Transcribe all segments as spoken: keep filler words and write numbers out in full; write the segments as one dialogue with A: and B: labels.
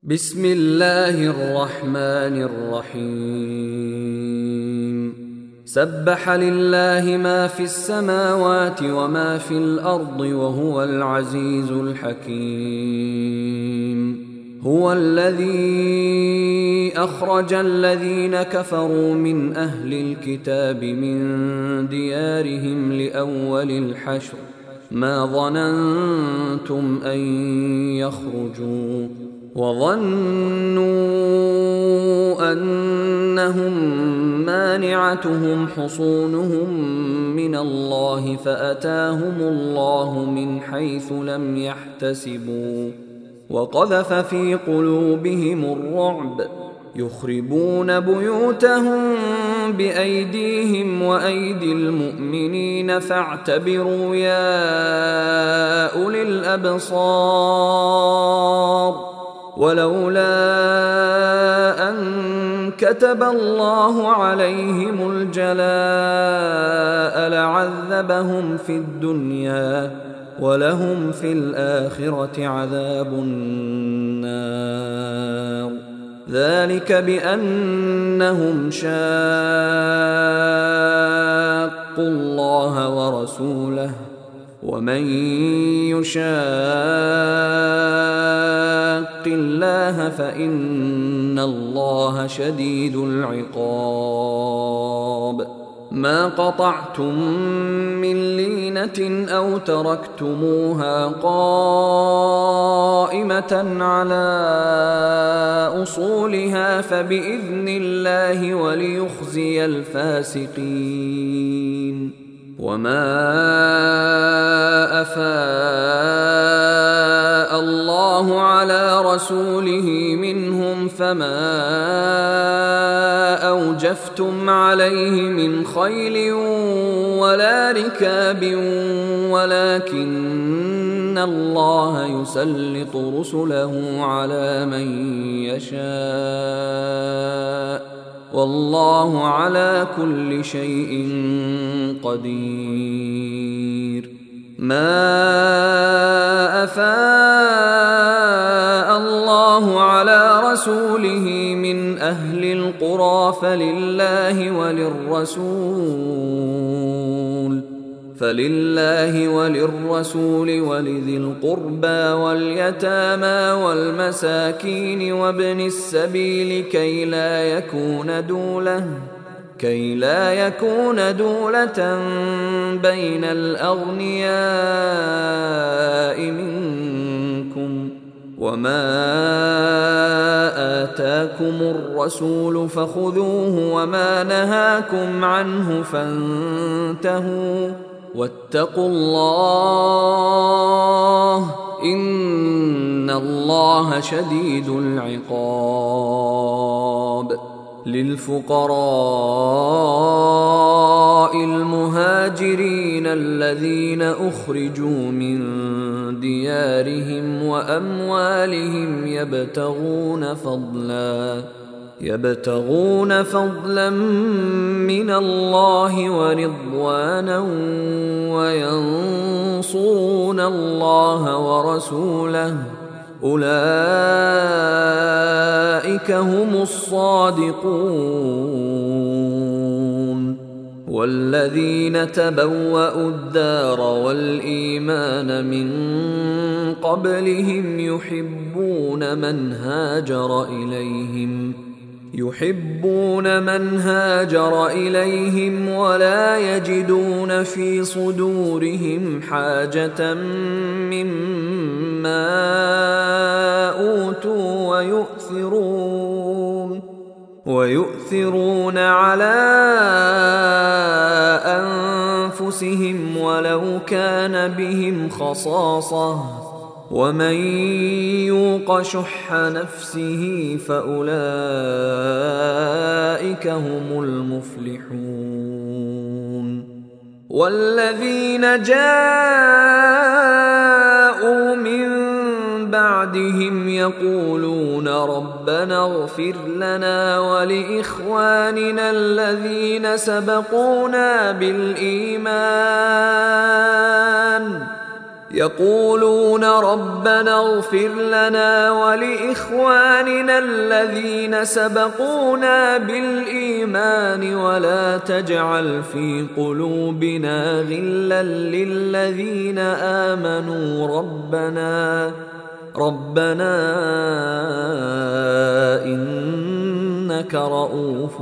A: بسم الله الرحمن الرحيم سبح لله ما في السماوات وما في الأرض وهو العزيز الحكيم هو الذي أخرج الذين كفروا من أهل الكتاب من ديارهم لأول الحشر ما ظننتم أن يخرجوا وظنوا أنهم مانعتهم حصونهم من الله فأتاهم الله من حيث لم يحتسبوا وقذف في قلوبهم الرعب يخربون بيوتهم بأيديهم وأيدي المؤمنين فاعتبروا يا أولي الأبصار ولولا أن كتب الله عليهم الجلاء لعذبهم في الدنيا ولهم في الآخرة عذاب النار ذلك بأنهم شاقوا الله ورسوله ومن يشاق الله فإن الله شديد العقاب ما قطعتم من لينة أو تركتموها قائمة على أصولها فبإذن الله وليخزي الفاسقين وما أفاء الله على رسوله منهم فما أوجفتم عليه من خيل ولا ركاب ولكن الله يسلط رسله على من يشاء والله على كل شيء قدير ما أفاء الله على رسوله من أهل القرى فلله وللرسول فلله وللرسول ولذي القربى واليتامى والمساكين وابن السبيل كي لا يكون دولة كي لا يكون دولة بين الأغنياء منكم وما آتاكم الرسول فخذوه وما نهاكم عنه فانتهوا واتقوا الله إن الله شديد العقاب للفقراء المهاجرين الذين أخرجوا من ديارهم وأموالهم يبتغون فضلا يبتغون فضلا من الله ورضوانا وينصرون الله ورسوله أولئك هم الصادقون والذين تبوأوا الدار والإيمان من قبلهم يحبون من هاجر إليهم يحبون من هاجر إليهم ولا يجدون في صدورهم حاجة مما أوتوا ويؤثرون ويؤثرون على أنفسهم ولو كان بهم خصاصة ومن يوق شح نفسه فأولئك هم المفلحون والذين جاءوا من بعدهم يقولون ربنا اغفر لنا ولإخواننا الذين سبقونا بالإيمان يقولون ربنا اغفر لنا ولإخواننا الذين سبقونا بالإيمان ولا تجعل في قلوبنا غلا للذين آمنوا ربنا ربنا إنك رؤوف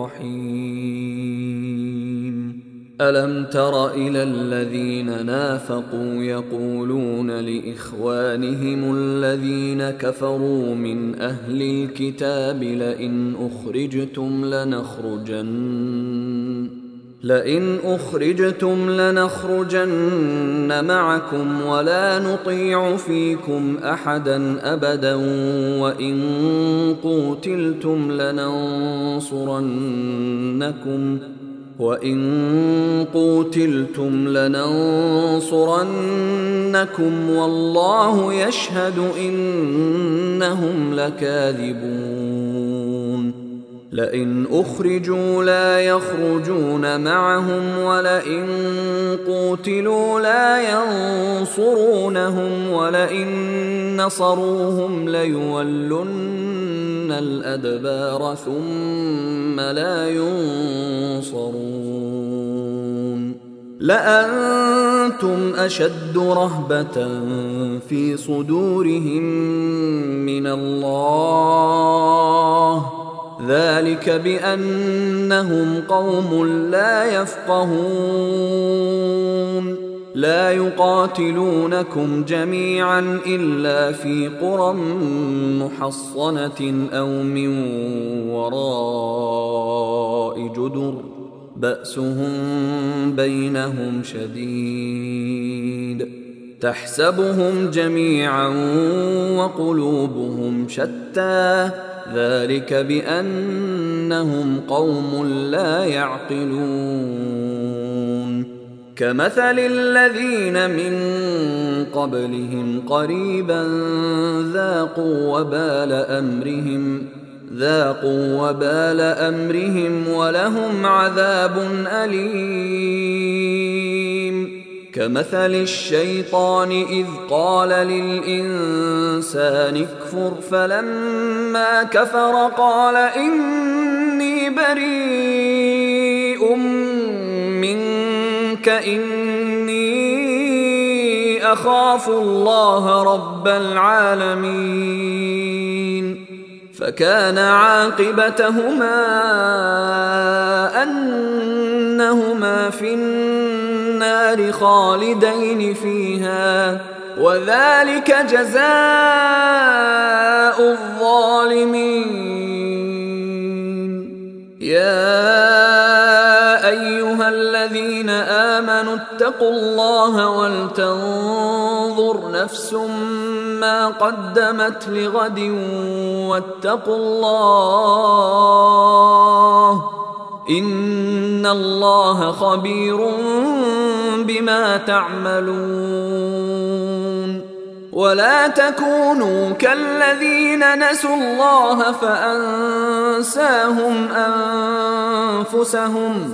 A: رحيم. ألم تر إلى الذين نافقوا يقولون لإخوانهم الذين كفروا من أهل الكتاب لئن أخرجتم لنخرجن لئن أخرجتم لنخرجن معكم ولا نطيع فيكم أحدا أبدا وإن قوتلتم لننصرنكم وَإِن قُوتِلْتُمْ لَنَنصُرَنَّكُمْ وَاللَّهُ يَشْهَدُ إِنَّهُمْ لَكَاذِبُونَ. لئن أخرجوا لا يخرجون معهم ولئن قوتلوا لا ينصرونهم ولئن نصروهم ليولن الأدبار ثم لا ينصرون. لأنتم أشد رهبة في صدورهم من الله ذلك بأنهم قوم لا يفقهون. لا يقاتلونكم جميعا إلا في قرى محصنة أو من وراء جدر بأسهم بينهم شديد تحسبهم جميعا وقلوبهم شتى ذلك بأنهم قوم لا يعقلون. كمثل الذين من قبلهم قريبا ذاقوا وبال أمرهم ذاقوا وبال أمرهم ولهم عذاب أليم. كمثل الشيطان إذ قال للإنسان اكفر فلما كفر قال إني بريء منك إني أخاف الله رب العالمين. فكان عاقبتهما أنهما في النار خالدين فيها وذلك جزاء الظالمين. يا أيها الذين آمنوا اتقوا الله ولتنظر نفس ما قدمت لغد واتقوا الله إن الله خبير بما تعملون. ولا تكونوا كالذين نسوا الله فأنساهم أنفسهم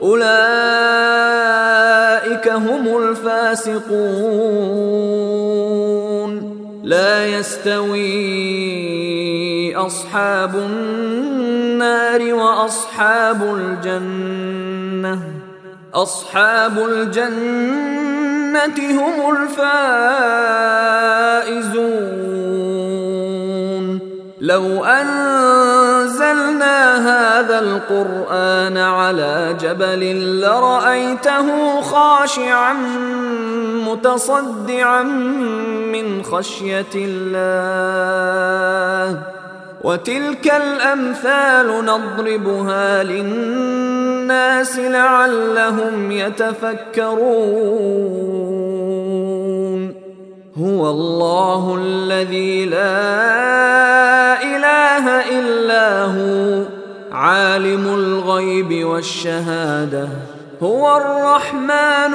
A: أولئك هم الفاسقون. لا يستوي أصحاب النار وأصحاب الجنة أصحاب الجنة هم الفائزون. لو أنزلنا هذا القرآن على جبل لرأيته خاشعا متصدعا من خشية الله. وتلك الأمثال نضربها للناس لعلهم يتفكرون. هو الله الذي لا إله إلا هو عالم الغيب والشهادة هو الرحمن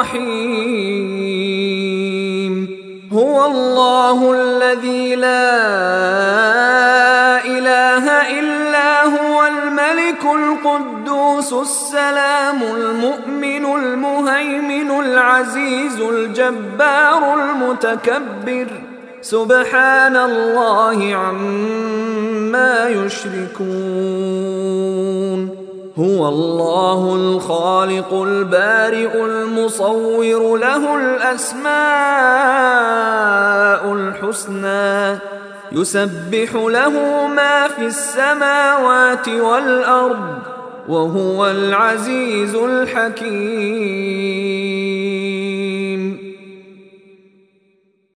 A: الرحيم. هو الله الذي لا إله إلا هو الملك القدوس القدوس السلام المؤمن المهيمن العزيز الجبار المتكبر سبحان الله عما يشركون هو الله الخالق البارئ المصور له الأسماء الحسنى يسبح له ما في السماوات والأرض وهو العزيز الحكيم.